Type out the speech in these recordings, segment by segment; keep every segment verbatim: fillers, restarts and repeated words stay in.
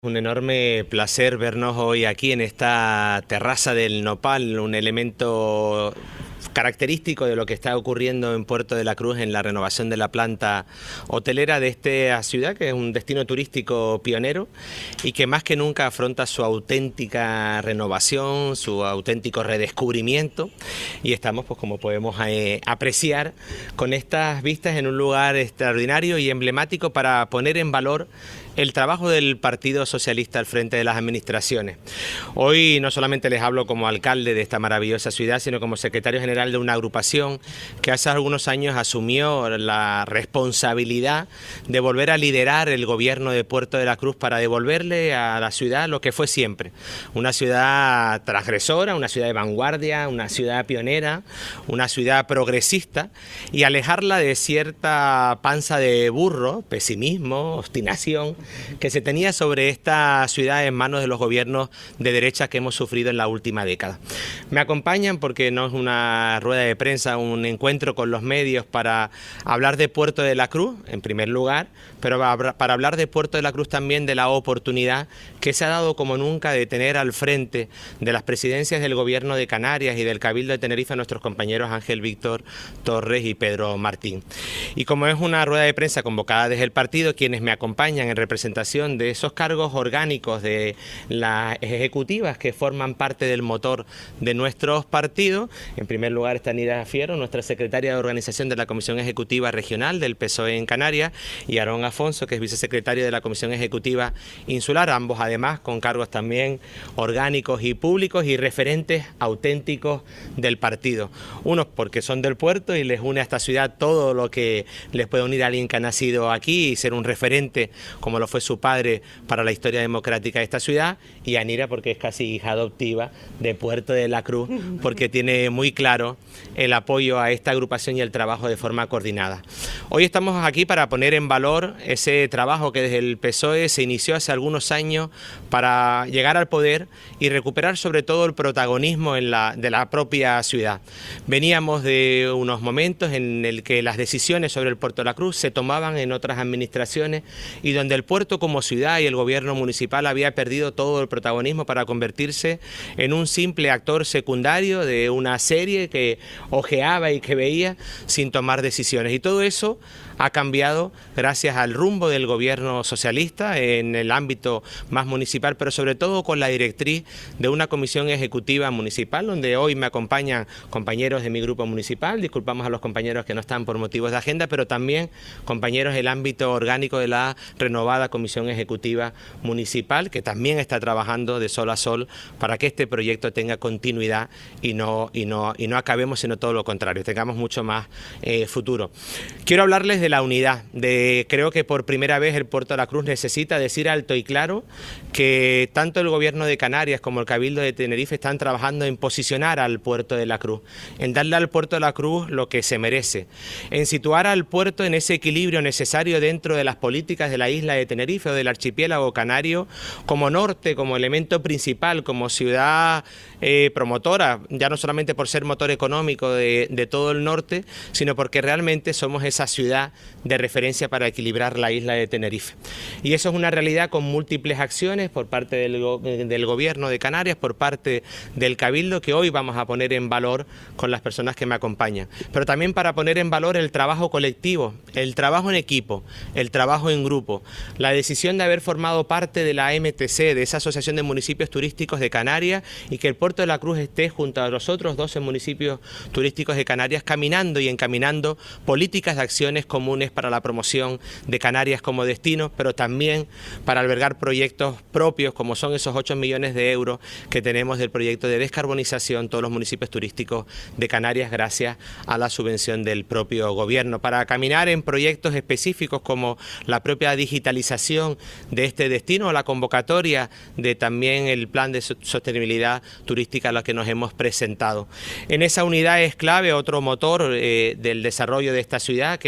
Un enorme placer vernos hoy aquí en esta terraza del Nopal, un elemento característico de lo que está ocurriendo en Puerto de la Cruz en la renovación de la planta hotelera de esta ciudad, que es un destino turístico pionero y que más que nunca afronta su auténtica renovación, su auténtico redescubrimiento, y estamos, pues como podemos eh, apreciar, con estas vistas en un lugar extraordinario y emblemático para poner en valor el trabajo del Partido Socialista al frente de las administraciones. Hoy no solamente les hablo como alcalde de esta maravillosa ciudad, sino como secretario general de una agrupación que hace algunos años asumió la responsabilidad de volver a liderar el gobierno de Puerto de la Cruz para devolverle a la ciudad lo que fue siempre: una ciudad transgresora, una ciudad de vanguardia, una ciudad pionera, una ciudad progresista, y alejarla de cierta panza de burro, pesimismo, obstinación que se tenía sobre esta ciudad en manos de los gobiernos de derecha que hemos sufrido en la última década. Me acompañan porque no es una rueda de prensa, un encuentro con los medios para hablar de Puerto de la Cruz, en primer lugar, pero para hablar de Puerto de la Cruz también de la oportunidad que se ha dado como nunca de tener al frente de las presidencias del Gobierno de Canarias y del Cabildo de Tenerife a nuestros compañeros Ángel Víctor Torres y Pedro Martín. Y como es una rueda de prensa convocada desde el partido, quienes me acompañan en representación de esos cargos orgánicos de las ejecutivas que forman parte del motor de nuestros partidos, en primer lugar está Nira Fierro, nuestra secretaria de organización de la Comisión Ejecutiva Regional del P S O E en Canarias, y Aarón Afonso, que es vicesecretario de la Comisión Ejecutiva Insular, ambos además con cargos también orgánicos y públicos y referentes auténticos del partido. Unos porque son del puerto y les une a esta ciudad todo lo que les puede unir a alguien que ha nacido aquí y ser un referente como lo fue su padre para la historia democrática de esta ciudad, y a Nira porque es casi hija adoptiva de Puerto de la Cruz, porque tiene muy claro el apoyo a esta agrupación y el trabajo de forma coordinada. Hoy estamos aquí para poner en valor ese trabajo que desde el P S O E se inició hace algunos años para llegar al poder y recuperar sobre todo el protagonismo en la, de la propia ciudad. Veníamos de unos momentos en el que las decisiones sobre el Puerto de la Cruz se tomaban en otras administraciones y donde el puerto como ciudad y el gobierno municipal había perdido todo el protagonismo para convertirse en un simple actor secundario de una serie que ojeaba y que veía sin tomar decisiones. Y todo eso ha cambiado gracias al rumbo del gobierno socialista en el ámbito más municipal, pero sobre todo con la directriz de una comisión ejecutiva municipal, donde hoy me acompañan compañeros de mi grupo municipal, disculpamos a los compañeros que no están por motivos de agenda, pero también compañeros del ámbito orgánico de la renovada Comisión Ejecutiva Municipal, que también está trabajando de sol a sol para que este proyecto tenga continuidad y no, y no, y no acabemos, sino todo lo contrario, tengamos mucho más eh, futuro. Quiero hablarles de la unidad, de creo que por primera vez el Puerto de la Cruz necesita decir alto y claro que tanto el Gobierno de Canarias como el Cabildo de Tenerife están trabajando en posicionar al Puerto de la Cruz, en darle al Puerto de la Cruz lo que se merece, en situar al puerto en ese equilibrio necesario dentro de las políticas de la isla de Tenerife o del archipiélago canario, como norte, como elemento principal, como ciudad eh, promotora, ya no solamente por ser motor económico de, de todo el norte, sino porque realmente somos esa ciudad de referencia para equilibrar la isla de Tenerife. Y eso es una realidad con múltiples acciones por parte del, go del Gobierno de Canarias, por parte del Cabildo, que hoy vamos a poner en valor con las personas que me acompañan. Pero también para poner en valor el trabajo colectivo, el trabajo en equipo, el trabajo en grupo, la decisión de haber formado parte de la A M T C, de esa Asociación de Municipios Turísticos de Canarias, y que el Puerto de la Cruz esté junto a los otros doce municipios turísticos de Canarias caminando y encaminando políticas de acciones comunes para la promoción de Canarias como destino, pero también para albergar proyectos propios como son esos ocho millones de euros que tenemos del proyecto de descarbonización todos los municipios turísticos de Canarias gracias a la subvención del propio gobierno, para caminar en proyectos específicos como la propia digitalización de este destino o la convocatoria de también el plan de sostenibilidad turística a la que nos hemos presentado. En esa unidad es clave otro motor eh, del desarrollo de esta ciudad, que es el consorcio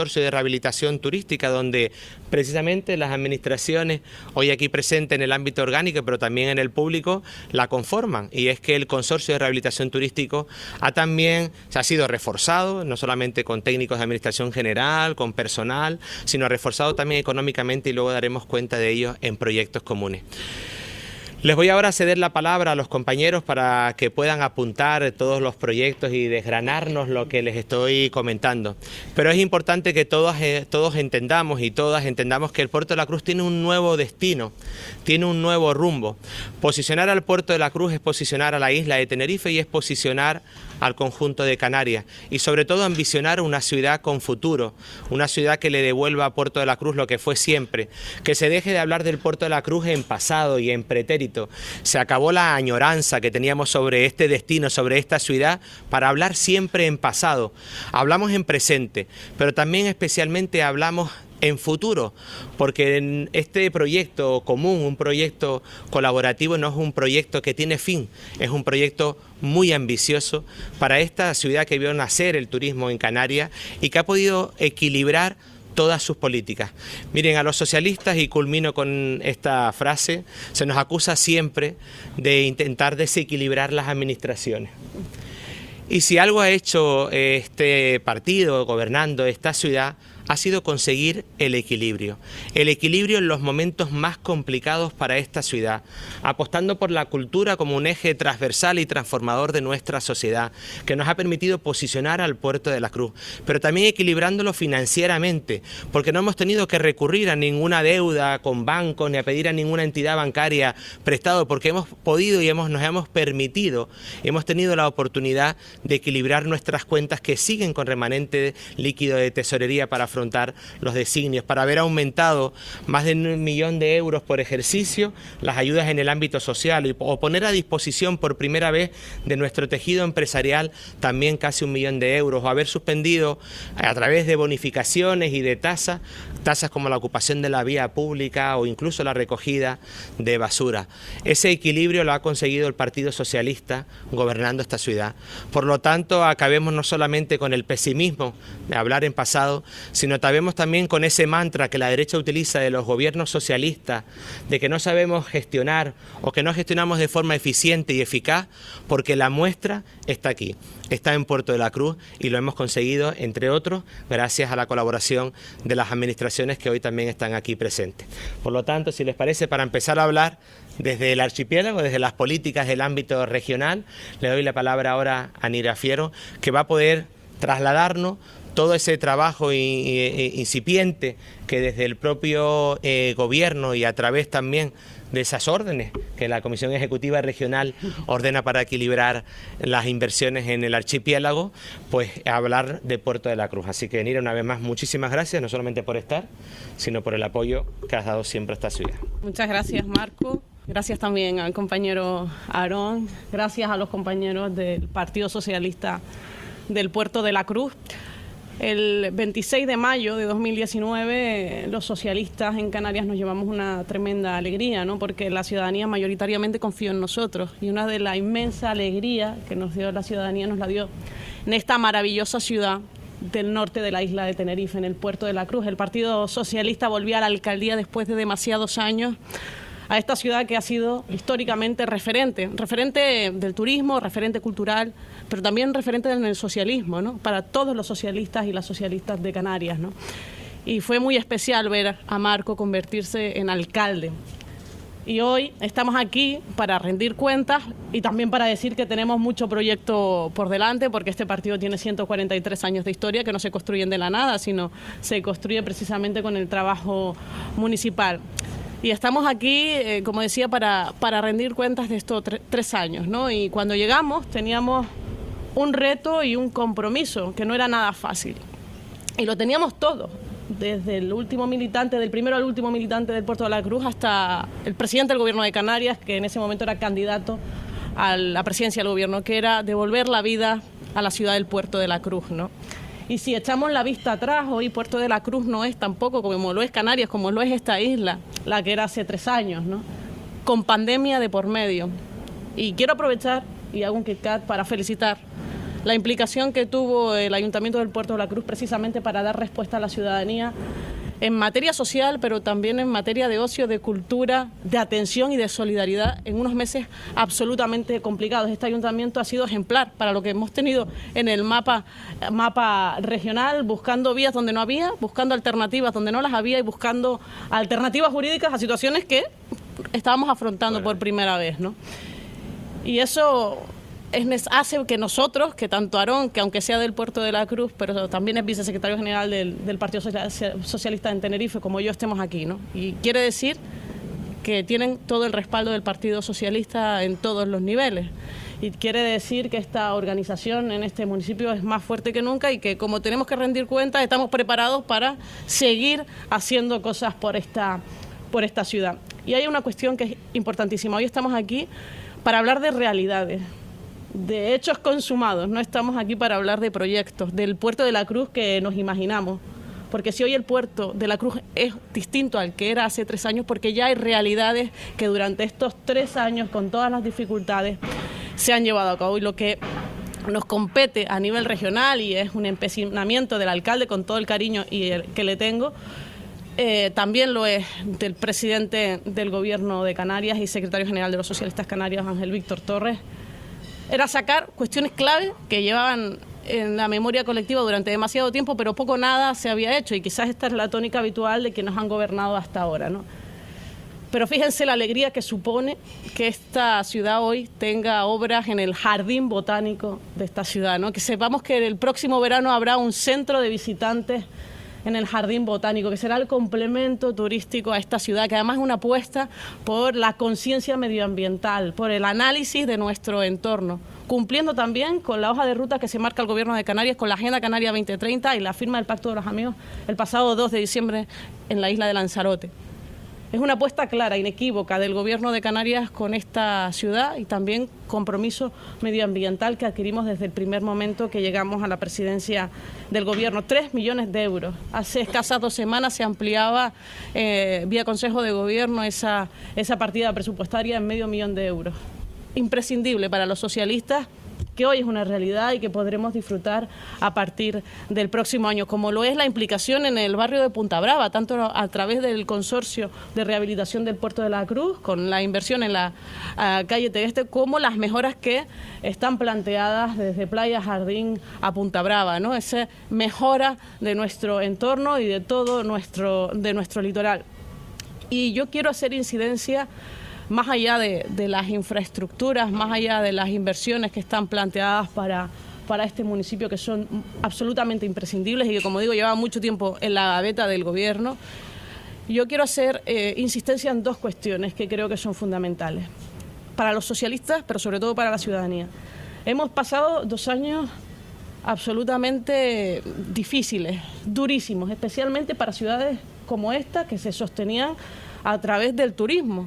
consorcio de rehabilitación turística, donde precisamente las administraciones, hoy aquí presentes en el ámbito orgánico, pero también en el público, la conforman. Y es que el consorcio de rehabilitación turístico ha también se ha sido reforzado, no solamente con técnicos de administración general, con personal, sino reforzado también económicamente, y luego daremos cuenta de ello en proyectos comunes. Les voy ahora a ceder la palabra a los compañeros para que puedan apuntar todos los proyectos y desgranarnos lo que les estoy comentando. Pero es importante que todos, eh, todos entendamos y todas entendamos que el Puerto de la Cruz tiene un nuevo destino, tiene un nuevo rumbo. Posicionar al Puerto de la Cruz es posicionar a la isla de Tenerife y es posicionar al conjunto de Canarias, y sobre todo ambicionar una ciudad con futuro, una ciudad que le devuelva a Puerto de la Cruz lo que fue siempre, que se deje de hablar del Puerto de la Cruz en pasado y en pretérito. Se acabó la añoranza que teníamos sobre este destino, sobre esta ciudad, para hablar siempre en pasado. Hablamos en presente, pero también especialmente hablamos en futuro, porque en este proyecto común, un proyecto colaborativo, no es un proyecto que tiene fin, es un proyecto muy ambicioso para esta ciudad que vio nacer el turismo en Canarias y que ha podido equilibrar todas sus políticas. Miren, a los socialistas, y culmino con esta frase, se nos acusa siempre de intentar desequilibrar las administraciones. Y si algo ha hecho este partido gobernando esta ciudad, ha sido conseguir el equilibrio, el equilibrio en los momentos más complicados para esta ciudad, apostando por la cultura como un eje transversal y transformador de nuestra sociedad, que nos ha permitido posicionar al Puerto de la Cruz, pero también equilibrándolo financieramente, porque no hemos tenido que recurrir a ninguna deuda con bancos ni a pedir a ninguna entidad bancaria prestado, porque hemos podido y hemos, nos hemos permitido, hemos tenido la oportunidad de equilibrar nuestras cuentas, que siguen con remanente líquido de tesorería para afrontar los designios, para haber aumentado más de un millón de euros por ejercicio las ayudas en el ámbito social, y, o poner a disposición por primera vez de nuestro tejido empresarial también casi un millón de euros, o haber suspendido a través de bonificaciones y de tasas, tasas como la ocupación de la vía pública o incluso la recogida de basura. Ese equilibrio lo ha conseguido el Partido Socialista gobernando esta ciudad. Por lo tanto, acabemos no solamente con el pesimismo de hablar en pasado, sino acabemos también con ese mantra que la derecha utiliza de los gobiernos socialistas, de que no sabemos gestionar o que no gestionamos de forma eficiente y eficaz, porque la muestra está aquí, está en Puerto de la Cruz, y lo hemos conseguido, entre otros, gracias a la colaboración de las administraciones que hoy también están aquí presentes. Por lo tanto, si les parece, para empezar a hablar desde el archipiélago, desde las políticas del ámbito regional, le doy la palabra ahora a Nira Fiero, que va a poder trasladarnos todo ese trabajo incipiente que desde el propio eh, gobierno y a través también de esas órdenes que la Comisión Ejecutiva Regional ordena para equilibrar las inversiones en el archipiélago, pues hablar de Puerto de la Cruz. Así que, Nira, una vez más, muchísimas gracias, no solamente por estar, sino por el apoyo que has dado siempre a esta ciudad. Muchas gracias, Marco. Gracias también al compañero Aarón. Gracias a los compañeros del Partido Socialista del Puerto de la Cruz. El veintiséis de mayo de dos mil diecinueve, los socialistas en Canarias nos llevamos una tremenda alegría, ¿no? Porque la ciudadanía mayoritariamente confió en nosotros, y una de la inmensa alegría que nos dio la ciudadanía nos la dio en esta maravillosa ciudad del norte de la isla de Tenerife, en el Puerto de la Cruz. El Partido Socialista volvió a la alcaldía después de demasiados años a esta ciudad que ha sido históricamente referente, referente del turismo, referente cultural, pero también referente en el socialismo, ¿no? Para todos los socialistas y las socialistas de Canarias, ¿no? Y fue muy especial ver a Marco convertirse en alcalde. Y hoy estamos aquí para rendir cuentas y también para decir que tenemos mucho proyecto por delante, porque este partido tiene ciento cuarenta y tres años de historia que no se construyen de la nada, sino se construye precisamente con el trabajo municipal. Y estamos aquí, eh, como decía, para, para rendir cuentas de estos tre tres años, ¿no? Y cuando llegamos teníamos un reto y un compromiso que no era nada fácil. Y lo teníamos todo, desde el último militante, del primero al último militante del Puerto de la Cruz, hasta el presidente del Gobierno de Canarias, que en ese momento era candidato a la presidencia del Gobierno, que era devolver la vida a la ciudad del Puerto de la Cruz, ¿no? Y si echamos la vista atrás, hoy Puerto de la Cruz no es tampoco como lo es Canarias, como lo es esta isla, la que era hace tres años, ¿no? Con pandemia de por medio. Y quiero aprovechar, y hago un Kit Kat para felicitar la implicación que tuvo el Ayuntamiento del Puerto de la Cruz precisamente para dar respuesta a la ciudadanía en materia social, pero también en materia de ocio, de cultura, de atención y de solidaridad en unos meses absolutamente complicados. Este ayuntamiento ha sido ejemplar para lo que hemos tenido en el mapa, mapa regional, buscando vías donde no había, buscando alternativas donde no las había y buscando alternativas jurídicas a situaciones que estábamos afrontando bueno. por primera vez, ¿no? Y eso es, hace que nosotros, que tanto Aarón, que aunque sea del Puerto de la Cruz, pero también es vicesecretario general del, del Partido Socialista en Tenerife, como yo, estemos aquí, ¿no? Y quiere decir que tienen todo el respaldo del Partido Socialista en todos los niveles. Y quiere decir que esta organización en este municipio es más fuerte que nunca y que, como tenemos que rendir cuentas, estamos preparados para seguir haciendo cosas por esta, por esta ciudad. Y hay una cuestión que es importantísima. Hoy estamos aquí para hablar de realidades, de hechos consumados. No estamos aquí para hablar de proyectos, del Puerto de la Cruz que nos imaginamos. Porque si hoy el Puerto de la Cruz es distinto al que era hace tres años, porque ya hay realidades que durante estos tres años, con todas las dificultades, se han llevado a cabo. Y lo que nos compete a nivel regional, y es un empecinamiento del alcalde con todo el cariño y el que le tengo, Eh, también lo es del presidente del Gobierno de Canarias y secretario general de los Socialistas Canarios, Ángel Víctor Torres, era sacar cuestiones clave que llevaban en la memoria colectiva durante demasiado tiempo, pero poco nada se había hecho, y quizás esta es la tónica habitual de quienes han gobernado hasta ahora, ¿no? Pero fíjense la alegría que supone que esta ciudad hoy tenga obras en el jardín botánico de esta ciudad, ¿no? Que sepamos que el próximo verano habrá un centro de visitantes en el Jardín Botánico, que será el complemento turístico a esta ciudad, que además es una apuesta por la conciencia medioambiental, por el análisis de nuestro entorno, cumpliendo también con la hoja de ruta que se marca el Gobierno de Canarias, con la Agenda Canaria veinte treinta y la firma del Pacto de los Amigos el pasado dos de diciembre en la isla de Lanzarote. Es una apuesta clara, inequívoca del Gobierno de Canarias con esta ciudad y también compromiso medioambiental que adquirimos desde el primer momento que llegamos a la presidencia del Gobierno. Tres millones de euros. Hace escasas dos semanas se ampliaba eh, vía Consejo de Gobierno esa, esa partida presupuestaria en medio millón de euros. Imprescindible para los socialistas, que hoy es una realidad y que podremos disfrutar a partir del próximo año, como lo es la implicación en el barrio de Punta Brava, tanto a través del consorcio de rehabilitación del Puerto de la Cruz, con la inversión en la uh, calle Tegueste, como las mejoras que están planteadas desde Playa Jardín a Punta Brava, ¿no? Esa mejora de nuestro entorno y de todo nuestro, de nuestro litoral. Y yo quiero hacer incidencia más allá de, de las infraestructuras, más allá de las inversiones que están planteadas para, para este municipio, que son absolutamente imprescindibles y que, como digo, llevan mucho tiempo en la gaveta del Gobierno, yo quiero hacer eh, insistencia en dos cuestiones que creo que son fundamentales para los socialistas, pero sobre todo para la ciudadanía. Hemos pasado dos años absolutamente difíciles, durísimos, especialmente para ciudades como esta, que se sostenían a través del turismo.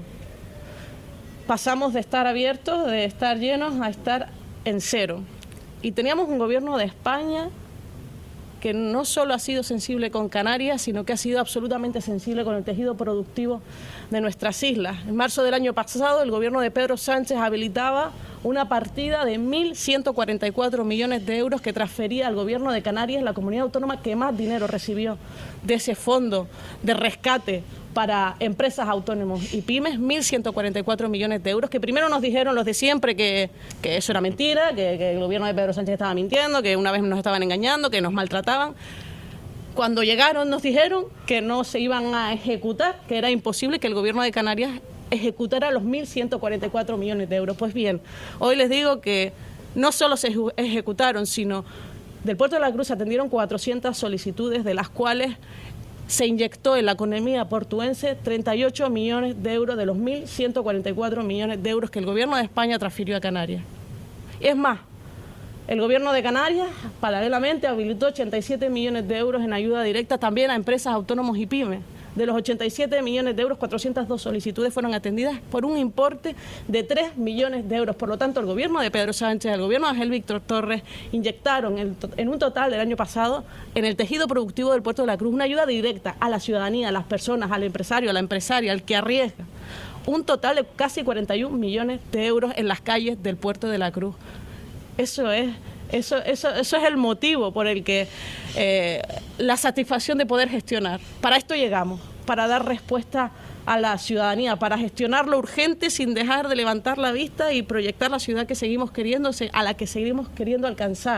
Pasamos de estar abiertos, de estar llenos, a estar en cero. Y teníamos un Gobierno de España que no solo ha sido sensible con Canarias, sino que ha sido absolutamente sensible con el tejido productivo de nuestras islas. En marzo del año pasado, el Gobierno de Pedro Sánchez habilitaba una partida de mil ciento cuarenta y cuatro millones de euros que transfería al Gobierno de Canarias, la comunidad autónoma que más dinero recibió de ese fondo de rescate para empresas autónomos y pymes, mil ciento cuarenta y cuatro millones de euros, que primero nos dijeron los de siempre que, que eso era mentira, que, que el Gobierno de Pedro Sánchez estaba mintiendo, que una vez nos estaban engañando, que nos maltrataban. Cuando llegaron nos dijeron que no se iban a ejecutar, que era imposible que el Gobierno de Canarias ejecutara los mil ciento cuarenta y cuatro millones de euros. Pues bien, hoy les digo que no solo se ejecutaron, sino del Puerto de la Cruz se atendieron cuatrocientas solicitudes, de las cuales se inyectó en la economía portuense treinta y ocho millones de euros de los mil ciento cuarenta y cuatro millones de euros que el Gobierno de España transfirió a Canarias. Y es más, el Gobierno de Canarias, paralelamente, habilitó ochenta y siete millones de euros en ayuda directa también a empresas autónomos y pymes. De los ochenta y siete millones de euros, cuatrocientas dos solicitudes fueron atendidas por un importe de tres millones de euros. Por lo tanto, el Gobierno de Pedro Sánchez, el Gobierno de Ángel Víctor Torres, inyectaron en, en un total del año pasado en el tejido productivo del Puerto de la Cruz una ayuda directa a la ciudadanía, a las personas, al empresario, a la empresaria, al que arriesga. Un total de casi cuarenta y un millones de euros en las calles del Puerto de la Cruz. Eso es Eso, eso, eso es el motivo por el que eh, la satisfacción de poder gestionar. Para esto llegamos, para dar respuesta a la ciudadanía, para gestionar lo urgente sin dejar de levantar la vista y proyectar la ciudad que seguimos queriendo, a la que seguimos queriendo alcanzar.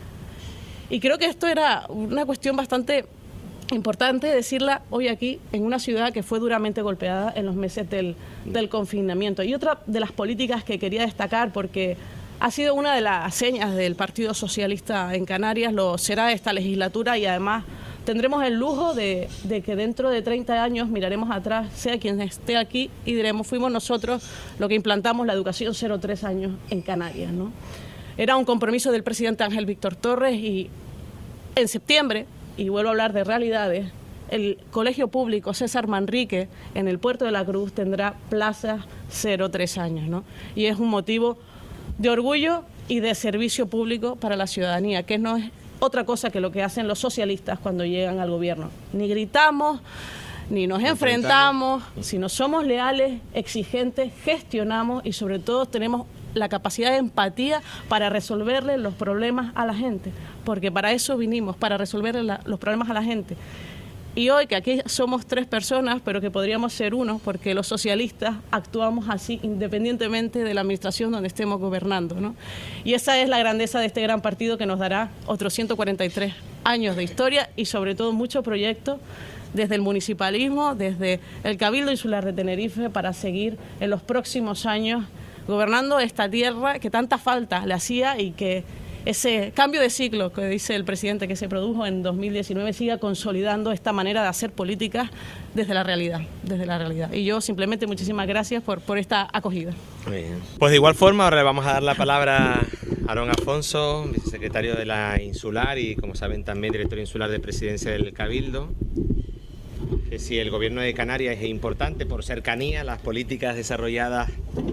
Y creo que esto era una cuestión bastante importante decirla hoy aquí, en una ciudad que fue duramente golpeada en los meses del, del confinamiento. Y otra de las políticas que quería destacar, porque ha sido una de las señas del Partido Socialista en Canarias, lo será esta legislatura, y además tendremos el lujo de, de que dentro de treinta años miraremos atrás, sea quien esté aquí, y diremos, fuimos nosotros los que implantamos la educación cero tres años en Canarias, ¿no? Era un compromiso del presidente Ángel Víctor Torres, y en septiembre, y vuelvo a hablar de realidades, el Colegio Público César Manrique en el Puerto de la Cruz tendrá plazas cero tres años, ¿no? Y es un motivo de orgullo y de servicio público para la ciudadanía, que no es otra cosa que lo que hacen los socialistas cuando llegan al gobierno. Ni gritamos, ni nos enfrentamos, sino somos leales, exigentes, gestionamos y sobre todo tenemos la capacidad de empatía para resolverle los problemas a la gente, porque para eso vinimos, para resolverle la, los problemas a la gente. Y hoy, que aquí somos tres personas, pero que podríamos ser uno, porque los socialistas actuamos así independientemente de la administración donde estemos gobernando, ¿no? Y esa es la grandeza de este gran partido que nos dará otros ciento cuarenta y tres años de historia y sobre todo muchos proyectos desde el municipalismo, desde el Cabildo Insular de Tenerife, para seguir en los próximos años gobernando esta tierra que tanta falta le hacía y que ese cambio de ciclo que dice el presidente que se produjo en dos mil diecinueve siga consolidando esta manera de hacer políticas desde la realidad, desde la realidad. Y yo simplemente muchísimas gracias por, por esta acogida. Muy bien. Pues de igual forma ahora le vamos a dar la palabra a Aarón Afonso, vicesecretario de la Insular y, como saben, también director insular de Presidencia del Cabildo. Que si el gobierno de Canarias es importante por cercanía, las políticas desarrolladas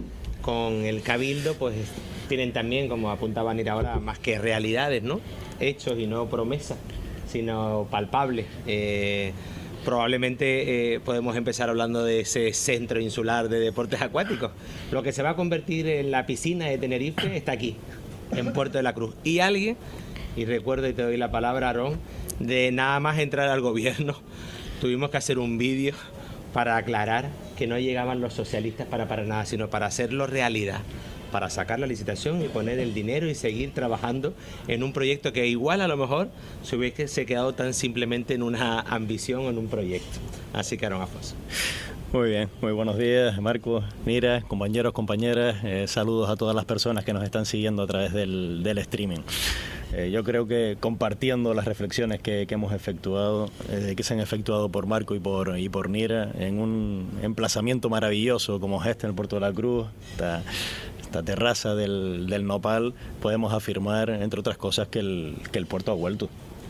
con el Cabildo pues tienen también, como apuntaba Nira ahora, más que realidades, ¿no? Hechos y no promesas, sino palpables. Eh, probablemente eh, podemos empezar hablando de ese centro insular de deportes acuáticos. Lo que se va a convertir en la piscina de Tenerife está aquí, en Puerto de la Cruz. Y alguien, y recuerdo y te doy la palabra, Aarón, de nada más entrar al gobierno, tuvimos que hacer un vídeo para aclarar que no llegaban los socialistas para, para nada, sino para hacerlo realidad, para sacar la licitación y poner el dinero y seguir trabajando en un proyecto que igual a lo mejor se hubiese quedado tan simplemente en una ambición o en un proyecto. Así que Aarón Afonso. Muy bien, muy buenos días, Marco, Nira, compañeros, compañeras, eh, saludos a todas las personas que nos están siguiendo a través del, del streaming. Eh, yo creo que compartiendo las reflexiones que, que hemos efectuado, eh, que se han efectuado por Marco y por, y por Nira, en un emplazamiento maravilloso como es este en el Puerto de la Cruz, esta, esta terraza del, del Nopal, podemos afirmar, entre otras cosas, que el, que el puerto ha vuelto.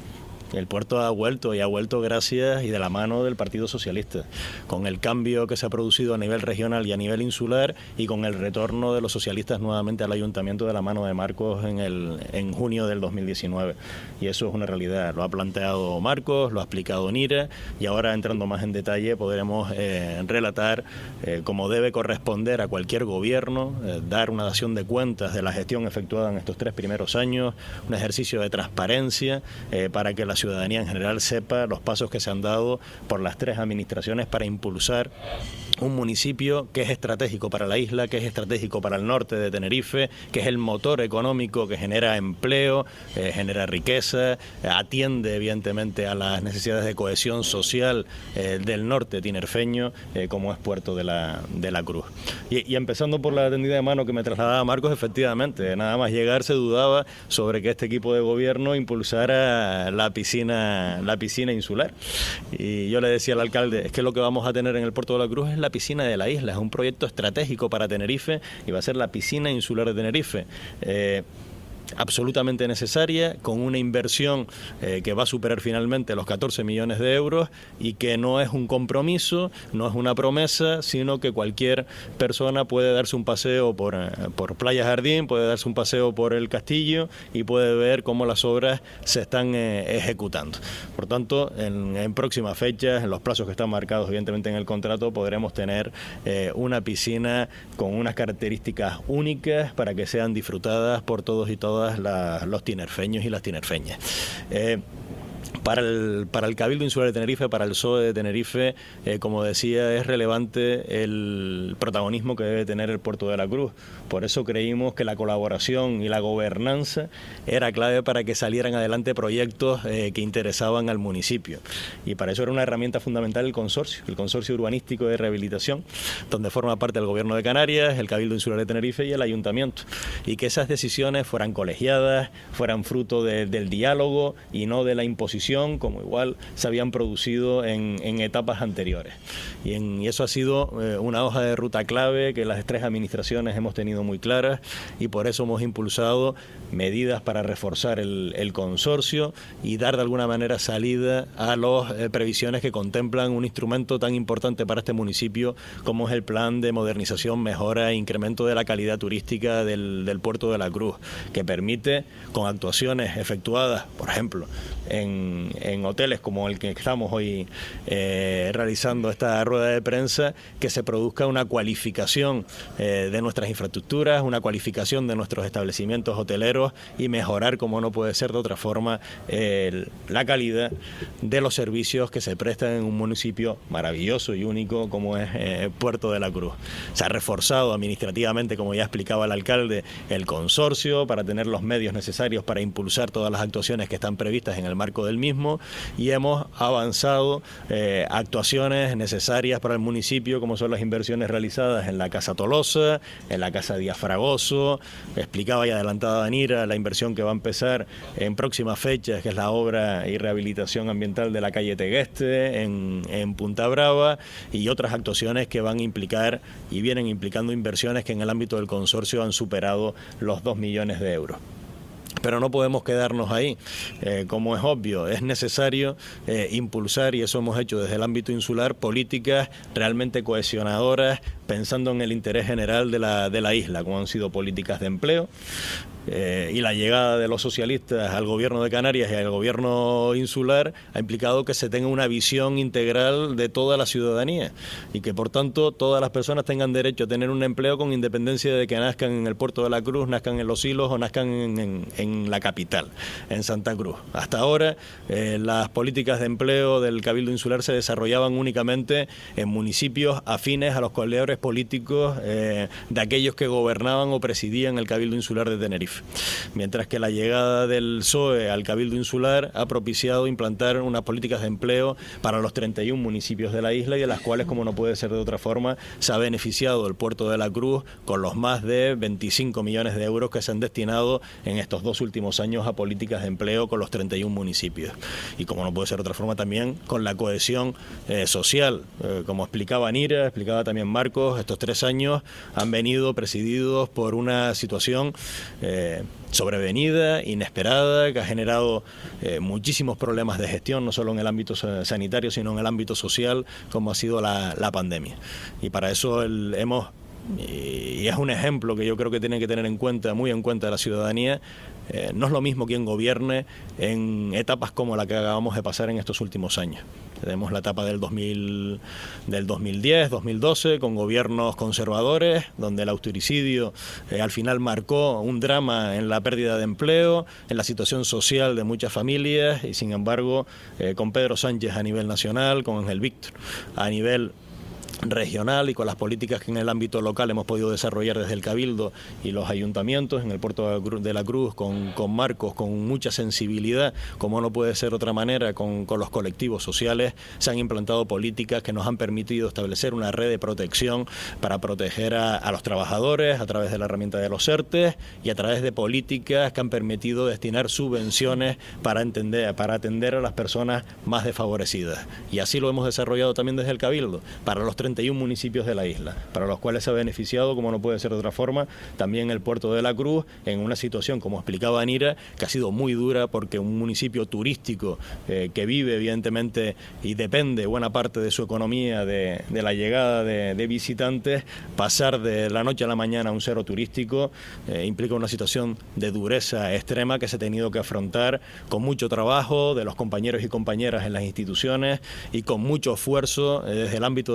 El puerto ha vuelto y ha vuelto gracias y de la mano del Partido Socialista, con el cambio que se ha producido a nivel regional y a nivel insular y con el retorno de los socialistas nuevamente al ayuntamiento de la mano de Marcos en, el, en junio del dos mil diecinueve. Y eso es una realidad. Lo ha planteado Marcos, lo ha explicado Nira y ahora, entrando más en detalle, podremos eh, relatar eh, cómo debe corresponder a cualquier gobierno, eh, dar una dación de cuentas de la gestión efectuada en estos tres primeros años, un ejercicio de transparencia eh, para que la ciudadanía en general sepa los pasos que se han dado por las tres administraciones para impulsar un municipio que es estratégico para la isla, que es estratégico para el norte de Tenerife, que es el motor económico que genera empleo, eh, genera riqueza, eh, atiende evidentemente a las necesidades de cohesión social eh, del norte tinerfeño, eh, como es Puerto de la, de la Cruz. Y, y empezando por la tendida de mano que me trasladaba Marcos, efectivamente, nada más llegar se dudaba sobre que este equipo de gobierno impulsara la piscina, la piscina insular. Y yo le decía al alcalde, es que lo que vamos a tener en el Puerto de la Cruz es la piscina de la isla, es un proyecto estratégico para Tenerife y va a ser la piscina insular de Tenerife. Eh, absolutamente necesaria, con una inversión eh, que va a superar finalmente los catorce millones de euros y que no es un compromiso, no es una promesa, sino que cualquier persona puede darse un paseo por, eh, por Playa Jardín, puede darse un paseo por el castillo y puede ver cómo las obras se están eh, ejecutando. Por tanto, en, en próximas fechas, en los plazos que están marcados evidentemente en el contrato, podremos tener eh, una piscina con unas características únicas para que sean disfrutadas por todos y todas todos los tinerfeños y las tinerfeñas. Eh, Para el, para el Cabildo Insular de Tenerife, para el P S O E de Tenerife, eh, como decía, es relevante el protagonismo que debe tener el Puerto de la Cruz. Por eso creímos que la colaboración y la gobernanza era clave para que salieran adelante proyectos eh, que interesaban al municipio. Y para eso era una herramienta fundamental el consorcio, el Consorcio Urbanístico de Rehabilitación, donde forma parte el Gobierno de Canarias, el Cabildo Insular de Tenerife y el Ayuntamiento. Y que esas decisiones fueran colegiadas, fueran fruto de, del diálogo y no de la imposición, como igual se habían producido en, en etapas anteriores. Y, en, y eso ha sido eh, una hoja de ruta clave que las tres administraciones hemos tenido muy claras, y por eso hemos impulsado medidas para reforzar el, el consorcio y dar de alguna manera salida a las eh, previsiones que contemplan un instrumento tan importante para este municipio como es el plan de modernización, mejora e incremento de la calidad turística del, del Puerto de la Cruz, que permite, con actuaciones efectuadas, por ejemplo, en en hoteles como el que estamos hoy eh, realizando esta rueda de prensa, que se produzca una cualificación eh, de nuestras infraestructuras, una cualificación de nuestros establecimientos hoteleros y mejorar, como no puede ser de otra forma, eh, la calidad de los servicios que se prestan en un municipio maravilloso y único como es eh, Puerto de la Cruz. Se ha reforzado administrativamente, como ya explicaba el alcalde, el consorcio para tener los medios necesarios para impulsar todas las actuaciones que están previstas en el marco del mismo, y hemos avanzado eh, actuaciones necesarias para el municipio, como son las inversiones realizadas en la Casa Tolosa, en la Casa Díaz Fragoso. Explicaba y adelantaba Danira la inversión que va a empezar en próximas fechas, que es la obra y rehabilitación ambiental de la calle Tegueste en, en Punta Brava, y otras actuaciones que van a implicar y vienen implicando inversiones que en el ámbito del consorcio han superado los dos millones de euros. Pero no podemos quedarnos ahí. Eh, como es obvio, es necesario eh, impulsar, y eso hemos hecho desde el ámbito insular, políticas realmente cohesionadoras, pensando en el interés general de la, de la isla, como han sido políticas de empleo. Eh, y la llegada de los socialistas al gobierno de Canarias y al gobierno insular ha implicado que se tenga una visión integral de toda la ciudadanía y que por tanto todas las personas tengan derecho a tener un empleo con independencia de que nazcan en el Puerto de la Cruz, nazcan en Los Silos o nazcan en, en, en la capital, en Santa Cruz. Hasta ahora eh, las políticas de empleo del Cabildo Insular se desarrollaban únicamente en municipios afines a los colores políticos eh, de aquellos que gobernaban o presidían el Cabildo Insular de Tenerife. Mientras que la llegada del P S O E al Cabildo Insular ha propiciado implantar unas políticas de empleo para los treinta y un municipios de la isla, y de las cuales, como no puede ser de otra forma, se ha beneficiado el Puerto de la Cruz con los más de veinticinco millones de euros que se han destinado en estos dos últimos años a políticas de empleo con los treinta y un municipios. Y como no puede ser de otra forma, también con la cohesión eh, social. Eh, como explicaba Nira, explicaba también Marcos, estos tres años han venido presididos por una situación eh, sobrevenida, inesperada, que ha generado eh, muchísimos problemas de gestión, no solo en el ámbito sanitario, sino en el ámbito social, como ha sido la, la pandemia. Y para eso el, hemos, y es un ejemplo que yo creo que tiene que tener en cuenta, muy en cuenta la ciudadanía. Eh, no es lo mismo quien gobierne en etapas como la que acabamos de pasar en estos últimos años. Tenemos la etapa del, dos mil, del dos mil diez, dos mil doce, con gobiernos conservadores, donde el austericidio eh, al final marcó un drama en la pérdida de empleo, en la situación social de muchas familias, y sin embargo, eh, con Pedro Sánchez a nivel nacional, con Ángel Víctor a nivel regional y con las políticas que en el ámbito local hemos podido desarrollar desde el Cabildo y los ayuntamientos, en el Puerto de la Cruz, con, con Marcos, con mucha sensibilidad, como no puede ser de otra manera, con, con los colectivos sociales, se han implantado políticas que nos han permitido establecer una red de protección para proteger a, a los trabajadores a través de la herramienta de los ERTE y a través de políticas que han permitido destinar subvenciones para, entender, para atender a las personas más desfavorecidas. Y así lo hemos desarrollado también desde el Cabildo, para los treinta y un municipios de la isla, para los cuales se ha beneficiado, como no puede ser de otra forma, también el Puerto de la Cruz, en una situación, como explicaba Anira, que ha sido muy dura, porque un municipio turístico eh, que vive evidentemente y depende buena parte de su economía de, de la llegada de, de visitantes, pasar de la noche a la mañana a un cero turístico eh, implica una situación de dureza extrema que se ha tenido que afrontar con mucho trabajo de los compañeros y compañeras en las instituciones y con mucho esfuerzo eh, desde el ámbito de las decisiones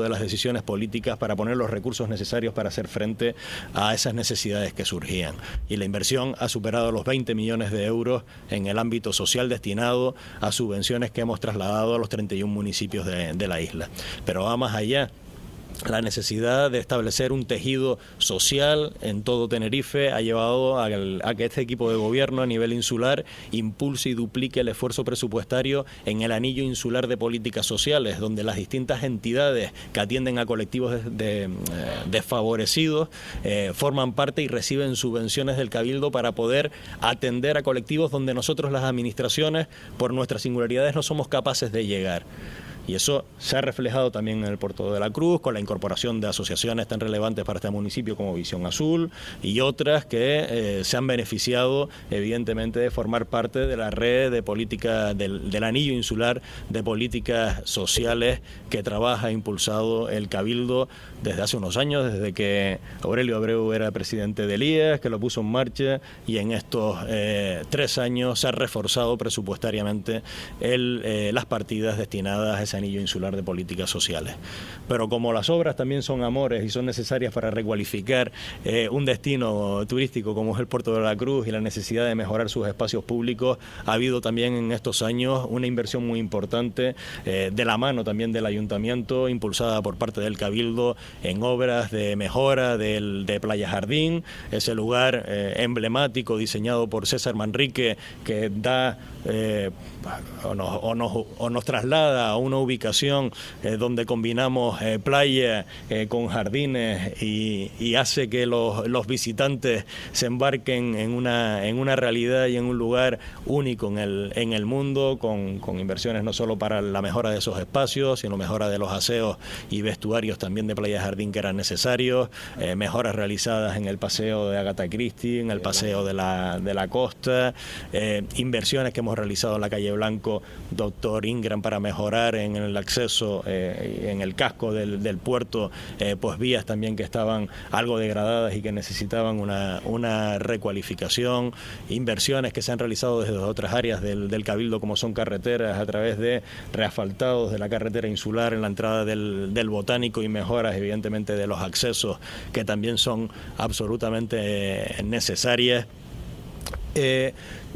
formaciones políticas para poner los recursos necesarios para hacer frente a esas necesidades que surgían. Y la inversión ha superado los veinte millones de euros en el ámbito social destinado a subvenciones que hemos trasladado a los treinta y un municipios de, de la isla. Pero va más allá. La necesidad de establecer un tejido social en todo Tenerife ha llevado a, a que este equipo de gobierno a nivel insular impulse y duplique el esfuerzo presupuestario en el anillo insular de políticas sociales, donde las distintas entidades que atienden a colectivos de, de, eh, desfavorecidos eh, forman parte y reciben subvenciones del Cabildo para poder atender a colectivos donde nosotros, las administraciones, por nuestras singularidades no somos capaces de llegar. Y eso se ha reflejado también en el Puerto de la Cruz, con la incorporación de asociaciones tan relevantes para este municipio como Visión Azul y otras que eh, se han beneficiado, evidentemente, de formar parte de la red de política, del, del anillo insular de políticas sociales que trabaja, impulsado el Cabildo desde hace unos años, desde que Aurelio Abreu era presidente del I E S, que lo puso en marcha, y en estos eh, tres años se ha reforzado presupuestariamente el, eh, las partidas destinadas a ese anillo insular de políticas sociales. Pero como las obras también son amores y son necesarias para recualificar eh, un destino turístico como es el Puerto de la Cruz y la necesidad de mejorar sus espacios públicos, ha habido también en estos años una inversión muy importante eh, de la mano también del Ayuntamiento, impulsada por parte del Cabildo, en obras de mejora del, de Playa Jardín, ese lugar eh, emblemático diseñado por César Manrique, que da eh, o, nos, o, nos, o nos traslada a una ubicación eh, donde combinamos eh, playa eh, con jardines y, y hace que los, los visitantes se embarquen en una, en una realidad y en un lugar único en el, en el mundo, con, con inversiones no solo para la mejora de esos espacios, sino mejora de los aseos y vestuarios también de Playa Jardín que eran necesarios, eh, mejoras realizadas en el paseo de Agatha Christie, en el paseo de la, de la costa, eh, inversiones que hemos realizado en la calle Blanco Doctor Ingram para mejorar en el acceso, eh, en el casco del, del puerto, eh, pues vías también que estaban algo degradadas y que necesitaban una, una recualificación, inversiones que se han realizado desde otras áreas del, del Cabildo, como son carreteras, a través de reasfaltados de la carretera insular en la entrada del, del Botánico y mejoras evidentemente de los accesos que también son absolutamente eh, necesarias. Eh,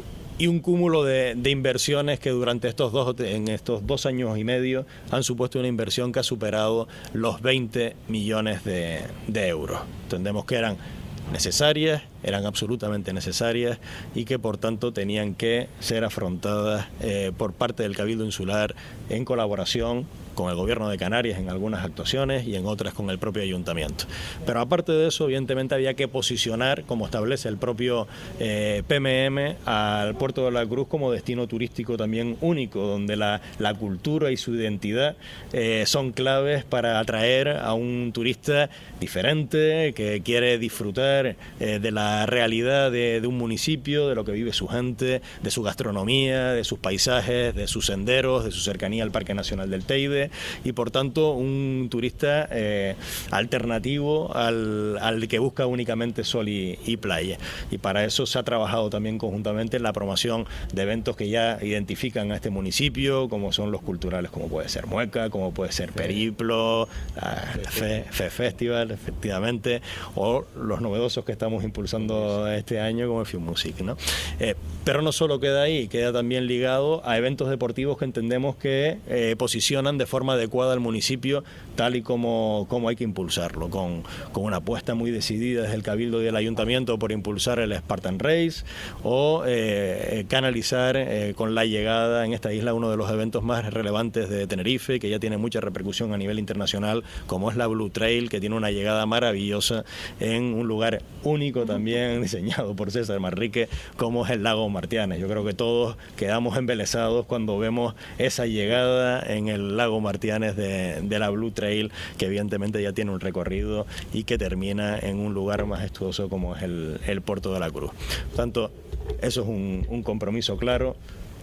y un cúmulo de, de inversiones que durante estos dos, en estos dos años y medio han supuesto una inversión que ha superado los veinte millones de, de euros. Entendemos que eran necesarias, eran absolutamente necesarias y que por tanto tenían que ser afrontadas eh, por parte del Cabildo Insular en colaboración con el Gobierno de Canarias en algunas actuaciones y en otras con el propio Ayuntamiento. Pero aparte de eso, evidentemente había que posicionar, como establece el propio eh, P M M, al Puerto de la Cruz como destino turístico también único, donde la, la cultura y su identidad eh, son claves para atraer a un turista diferente, que quiere disfrutar eh, de la realidad de, de un municipio, de lo que vive su gente, de su gastronomía, de sus paisajes, de sus senderos, de su cercanía al Parque Nacional del Teide, y por tanto un turista eh, alternativo al, al que busca únicamente sol y, y playa. Y para eso se ha trabajado también conjuntamente en la promoción de eventos que ya identifican a este municipio, como son los culturales, como puede ser Mueca, como puede ser Periplo, la Fe, Fe Festival, efectivamente, o los novedosos que estamos impulsando este año como el Film Music, ¿no? Eh, pero no solo queda ahí, queda también ligado a eventos deportivos que entendemos que eh, posicionan de forma adecuada al municipio tal y como, como hay que impulsarlo, con, con una apuesta muy decidida desde el Cabildo y el Ayuntamiento por impulsar el Spartan Race o eh, canalizar eh, con la llegada en esta isla uno de los eventos más relevantes de Tenerife, que ya tiene mucha repercusión a nivel internacional, como es la Blue Trail, que tiene una llegada maravillosa en un lugar único también diseñado por César Manrique, como es el lago Martianes. Yo creo que todos quedamos embelesados cuando vemos esa llegada en el lago Martianes de, de la Blue Trail, que evidentemente ya tiene un recorrido y que termina en un lugar majestuoso como es el, el Puerto de la Cruz. Por tanto, eso es un, un compromiso claro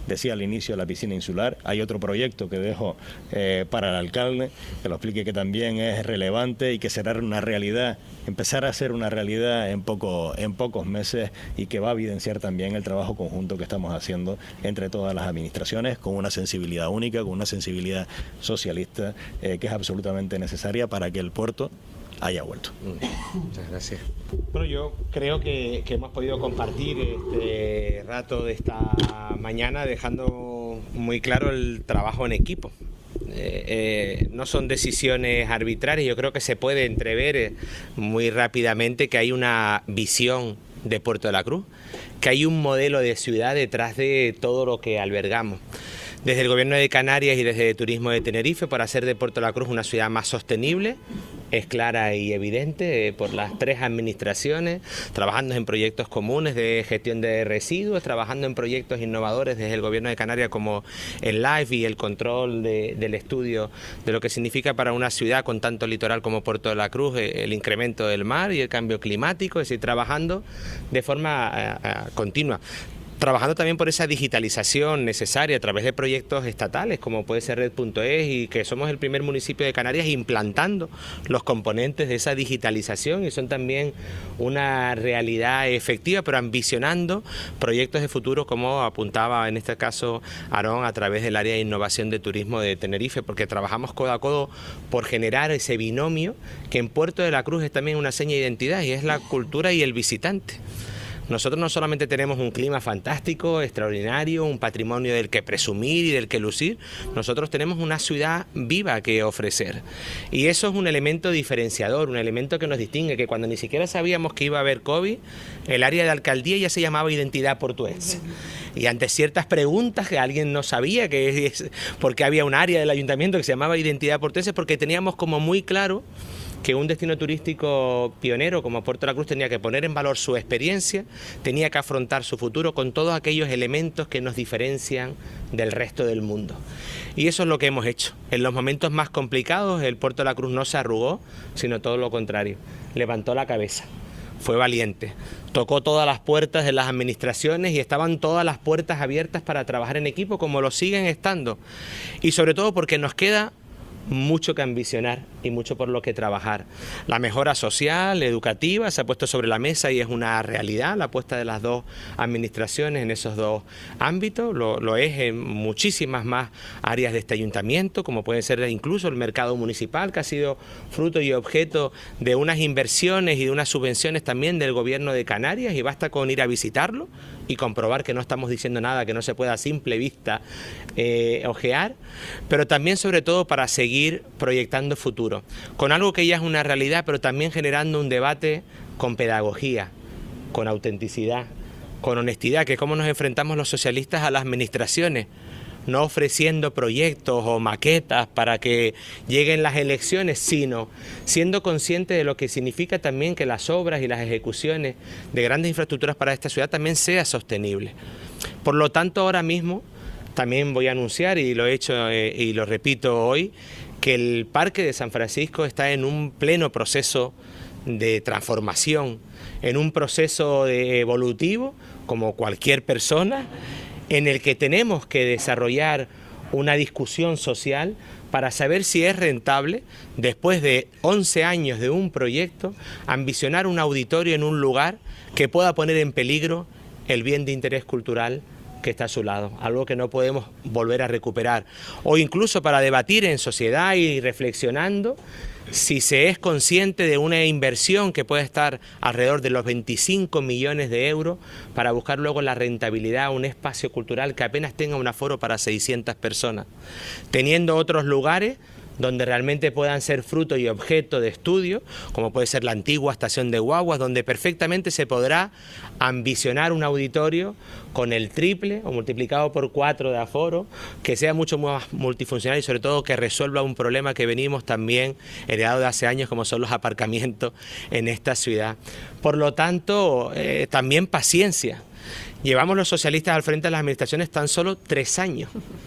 decía al inicio, la piscina insular. Hay otro proyecto que dejo eh, para el alcalde, que lo explique, que también es relevante y que será una realidad, empezar a ser una realidad en, poco, en pocos meses, y que va a evidenciar también el trabajo conjunto que estamos haciendo entre todas las administraciones, con una sensibilidad única, con una sensibilidad socialista eh, que es absolutamente necesaria para que el puerto haya vuelto. Muchas gracias. Bueno, yo creo que, que hemos podido compartir este rato de esta mañana dejando muy claro el trabajo en equipo. Eh, eh, no son decisiones arbitrarias, yo creo que se puede entrever eh, muy rápidamente que hay una visión de Puerto de la Cruz, que hay un modelo de ciudad detrás de todo lo que albergamos. Desde el Gobierno de Canarias y desde Turismo de Tenerife, para hacer de Puerto de la Cruz una ciudad más sostenible, es clara y evidente eh, por las tres administraciones, trabajando en proyectos comunes de gestión de residuos, trabajando en proyectos innovadores desde el Gobierno de Canarias como el LIFE y el control de, del estudio de lo que significa para una ciudad con tanto litoral como Puerto de la Cruz eh, el incremento del mar y el cambio climático, es decir, trabajando de forma eh, eh, continua. Trabajando también por esa digitalización necesaria a través de proyectos estatales como puede ser Red punto es, y que somos el primer municipio de Canarias implantando los componentes de esa digitalización, y son también una realidad efectiva, pero ambicionando proyectos de futuro, como apuntaba en este caso Aarón, a través del área de innovación de turismo de Tenerife, porque trabajamos codo a codo por generar ese binomio que en Puerto de la Cruz es también una seña de identidad, y es la cultura y el visitante. Nosotros no solamente tenemos un clima fantástico, extraordinario, un patrimonio del que presumir y del que lucir, nosotros tenemos una ciudad viva que ofrecer. Y eso es un elemento diferenciador, un elemento que nos distingue, que cuando ni siquiera sabíamos que iba a haber COVID, el área de alcaldía ya se llamaba Identidad Portuense. Y ante ciertas preguntas que alguien no sabía, que es porque había un área del ayuntamiento que se llamaba Identidad Portuense, porque teníamos como muy claro que un destino turístico pionero como Puerto de la Cruz tenía que poner en valor su experiencia, tenía que afrontar su futuro con todos aquellos elementos que nos diferencian del resto del mundo. Y eso es lo que hemos hecho. En los momentos más complicados el Puerto de la Cruz no se arrugó, sino todo lo contrario, levantó la cabeza, fue valiente, tocó todas las puertas de las administraciones y estaban todas las puertas abiertas para trabajar en equipo, como lo siguen estando. Y sobre todo porque nos queda mucho que ambicionar y mucho por lo que trabajar. La mejora social, educativa, se ha puesto sobre la mesa y es una realidad la apuesta de las dos administraciones en esos dos ámbitos. Lo, lo es en muchísimas más áreas de este ayuntamiento, como puede ser incluso el mercado municipal, que ha sido fruto y objeto de unas inversiones y de unas subvenciones también del Gobierno de Canarias, y basta con ir a visitarlo y comprobar que no estamos diciendo nada que no se pueda a simple vista eh, ojear, pero también sobre todo para seguir proyectando futuro, con algo que ya es una realidad, pero también generando un debate con pedagogía, con autenticidad, con honestidad, que es cómo nos enfrentamos los socialistas a las administraciones, no ofreciendo proyectos o maquetas para que lleguen las elecciones, sino siendo conscientes de lo que significa también que las obras y las ejecuciones de grandes infraestructuras para esta ciudad también sea sostenible. Por lo tanto, ahora mismo también voy a anunciar, y lo he hecho eh, y lo repito hoy, que el Parque de San Francisco está en un pleno proceso de transformación, en un proceso de evolutivo, como cualquier persona, en el que tenemos que desarrollar una discusión social para saber si es rentable, después de once años de un proyecto, ambicionar un auditorio en un lugar que pueda poner en peligro el bien de interés cultural que está a su lado, algo que no podemos volver a recuperar. O incluso para debatir en sociedad y reflexionando si se es consciente de una inversión que puede estar alrededor de los veinticinco millones de euros para buscar luego la rentabilidad a un espacio cultural que apenas tenga un aforo para seiscientas personas, teniendo otros lugares donde realmente puedan ser fruto y objeto de estudio, como puede ser la antigua estación de guaguas, donde perfectamente se podrá ambicionar un auditorio con el triple o multiplicado por cuatro de aforo, que sea mucho más multifuncional y sobre todo que resuelva un problema que venimos también heredado de hace años, como son los aparcamientos en esta ciudad. Por lo tanto, eh, también paciencia. Llevamos los socialistas al frente de las administraciones tan solo tres años,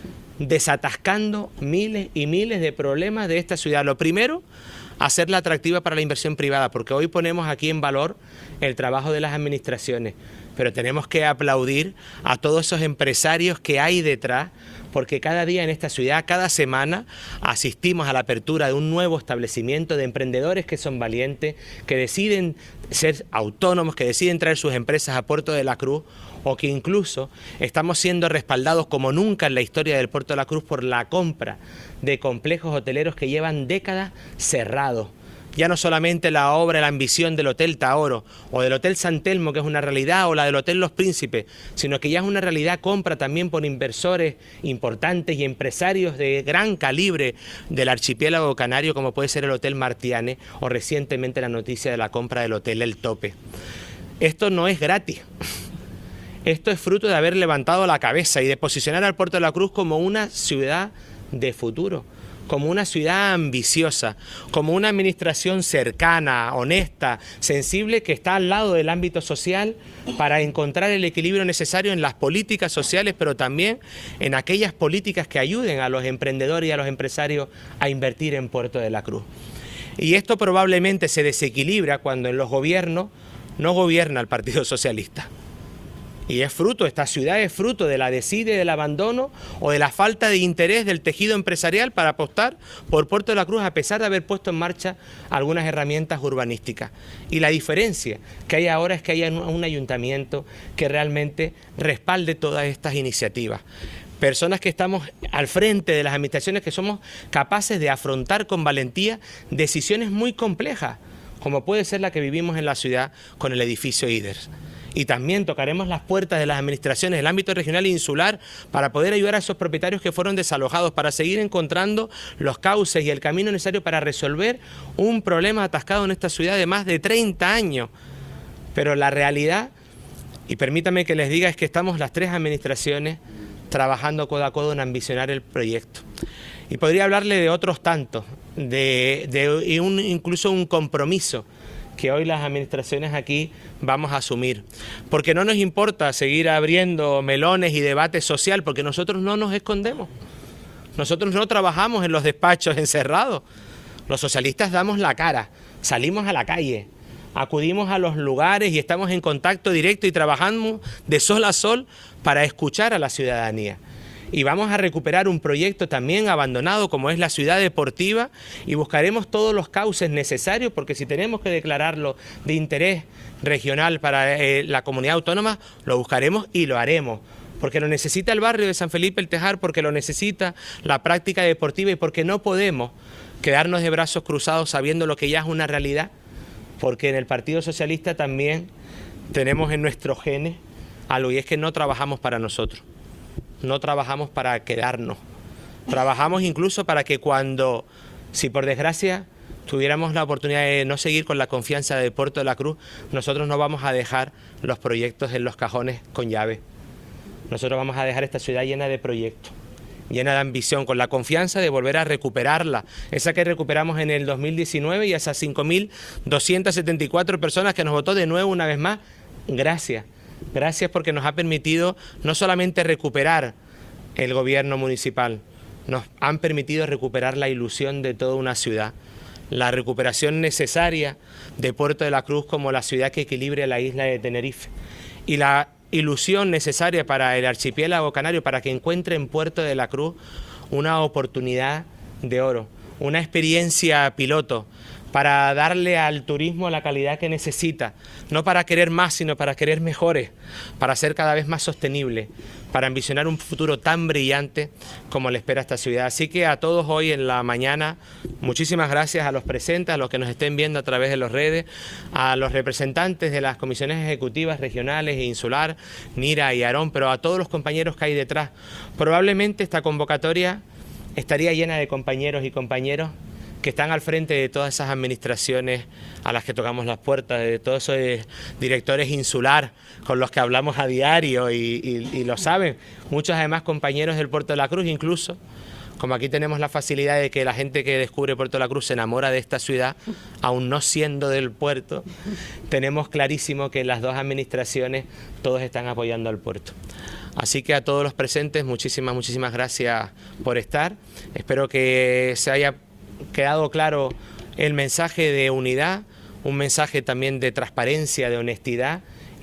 desatascando miles y miles de problemas de esta ciudad. Lo primero, hacerla atractiva para la inversión privada, porque hoy ponemos aquí en valor el trabajo de las administraciones. pero tenemos que aplaudir a todos esos empresarios que hay detrás, porque cada día en esta ciudad, cada semana, asistimos a la apertura de un nuevo establecimiento de emprendedores que son valientes, que deciden ser autónomos, que deciden traer sus empresas a Puerto de la Cruz, o que incluso estamos siendo respaldados como nunca en la historia del Puerto de la Cruz por la compra de complejos hoteleros que llevan décadas cerrados. Ya no solamente la obra, la ambición del Hotel Tahoro o del Hotel San Telmo, que es una realidad, o la del Hotel Los Príncipes, sino que ya es una realidad compra también por inversores importantes y empresarios de gran calibre del archipiélago canario, como puede ser el Hotel Martiane, o recientemente la noticia de la compra del Hotel El Tope. Esto no es gratis. Esto es fruto de haber levantado la cabeza y de posicionar al Puerto de la Cruz como una ciudad de futuro, como una ciudad ambiciosa, como una administración cercana, honesta, sensible, que está al lado del ámbito social para encontrar el equilibrio necesario en las políticas sociales, pero también en aquellas políticas que ayuden a los emprendedores y a los empresarios a invertir en Puerto de la Cruz. Y esto probablemente se desequilibra cuando en los gobiernos no gobierna el Partido Socialista. Y es fruto, esta ciudad es fruto de la desidia, del abandono o de la falta de interés del tejido empresarial para apostar por Puerto de la Cruz, a pesar de haber puesto en marcha algunas herramientas urbanísticas. Y la diferencia que hay ahora es que haya un ayuntamiento que realmente respalde todas estas iniciativas. Personas que estamos al frente de las administraciones, que somos capaces de afrontar con valentía decisiones muy complejas, como puede ser la que vivimos en la ciudad con el edificio IDER. Y también tocaremos las puertas de las administraciones del ámbito regional e insular para poder ayudar a esos propietarios que fueron desalojados, para seguir encontrando los cauces y el camino necesario para resolver un problema atascado en esta ciudad de más de treinta años. Pero la realidad, y permítame que les diga, es que estamos las tres administraciones trabajando codo a codo en ambicionar el proyecto. Y podría hablarle de otros tantos, de, de y un, incluso un compromiso que hoy las administraciones aquí vamos a asumir, porque no nos importa seguir abriendo melones y debate social, porque nosotros no nos escondemos, nosotros no trabajamos en los despachos encerrados, los socialistas damos la cara, salimos a la calle, acudimos a los lugares y estamos en contacto directo y trabajamos de sol a sol para escuchar a la ciudadanía. Y vamos a recuperar un proyecto también abandonado como es la ciudad deportiva, y buscaremos todos los cauces necesarios, porque si tenemos que declararlo de interés regional para eh, la comunidad autónoma, lo buscaremos y lo haremos, porque lo necesita el barrio de San Felipe el Tejar, porque lo necesita la práctica deportiva y porque no podemos quedarnos de brazos cruzados sabiendo lo que ya es una realidad, porque en el Partido Socialista también tenemos en nuestros genes algo, y es que no trabajamos para nosotros. No trabajamos para quedarnos, trabajamos incluso para que cuando, si por desgracia tuviéramos la oportunidad de no seguir con la confianza de Puerto de la Cruz, nosotros no vamos a dejar los proyectos en los cajones con llave. Nosotros vamos a dejar esta ciudad llena de proyectos, llena de ambición, con la confianza de volver a recuperarla, esa que recuperamos en el dos mil diecinueve, y esas cinco mil doscientas setenta y cuatro personas que nos votó de nuevo una vez más. Gracias. Gracias, porque nos ha permitido no solamente recuperar el gobierno municipal, nos han permitido recuperar la ilusión de toda una ciudad, la recuperación necesaria de Puerto de la Cruz como la ciudad que equilibre la isla de Tenerife, y la ilusión necesaria para el archipiélago canario para que encuentre en Puerto de la Cruz una oportunidad de oro, una experiencia piloto, para darle al turismo la calidad que necesita, no para querer más, sino para querer mejores, para ser cada vez más sostenible, para ambicionar un futuro tan brillante como le espera a esta ciudad. Así que a todos hoy en la mañana, muchísimas gracias a los presentes, a los que nos estén viendo a través de las redes, a los representantes de las comisiones ejecutivas regionales e insular, Nira y Aarón, pero a todos los compañeros que hay detrás. Probablemente esta convocatoria estaría llena de compañeros y compañeros que están al frente de todas esas administraciones a las que tocamos las puertas, de todos esos directores insular con los que hablamos a diario y, y, y lo saben. Muchos además compañeros del Puerto de la Cruz, incluso, como aquí tenemos la facilidad de que la gente que descubre Puerto de la Cruz se enamora de esta ciudad, aún no siendo del puerto, tenemos clarísimo que en las dos administraciones todos están apoyando al puerto. Así que a todos los presentes, muchísimas, muchísimas gracias por estar. Espero que se haya quedado claro el mensaje de unidad, un mensaje también de transparencia, de honestidad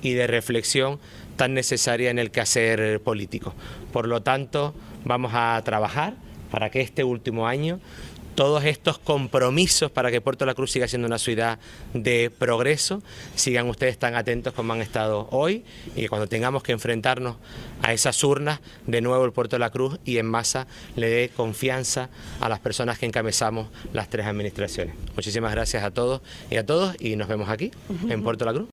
y de reflexión tan necesaria en el quehacer político. Por lo tanto, vamos a trabajar para que este último año todos estos compromisos para que Puerto de la Cruz siga siendo una ciudad de progreso, sigan ustedes tan atentos como han estado hoy, y que cuando tengamos que enfrentarnos a esas urnas, de nuevo el Puerto de la Cruz y en masa le dé confianza a las personas que encabezamos las tres administraciones. Muchísimas gracias a todos y a todos y nos vemos aquí en Puerto de la Cruz.